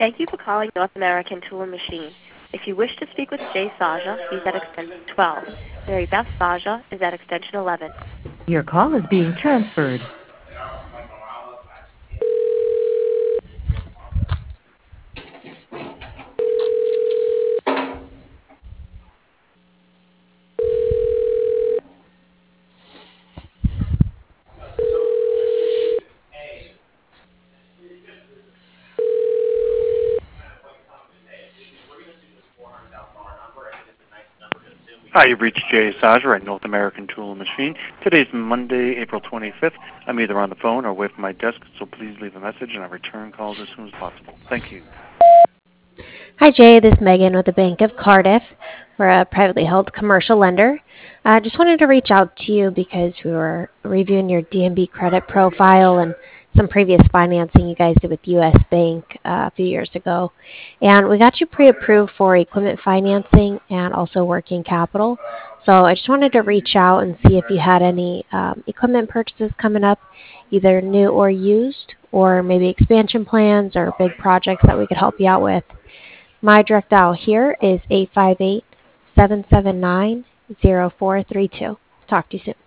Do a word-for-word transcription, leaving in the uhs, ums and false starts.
Thank you for calling North American Tool and Machine. If you wish to speak with Jay Saja, he's at extension twelve. Mary Beth Saja is at extension eleven. Your call is being transferred. Hi, you've reached Jay Sager at North American Tool and Machine. Today's Monday, April twenty-fifth. I'm either on the phone or away from my desk, so please leave a message and I'll return calls as soon as possible. Thank you. Hi, Jay. This is Megan with the Bank of Cardiff. We're a privately held commercial lender. I uh, just wanted to reach out to you because we were reviewing your D N B credit profile and some previous financing you guys did with U S Bank uh, a few years ago. And we got you pre-approved for equipment financing and also working capital. So I just wanted to reach out and see if you had any um, equipment purchases coming up, either new or used, or maybe expansion plans or big projects that we could help you out with. My direct dial here is eight five eight, seven seven nine, zero four three two. Talk to you soon.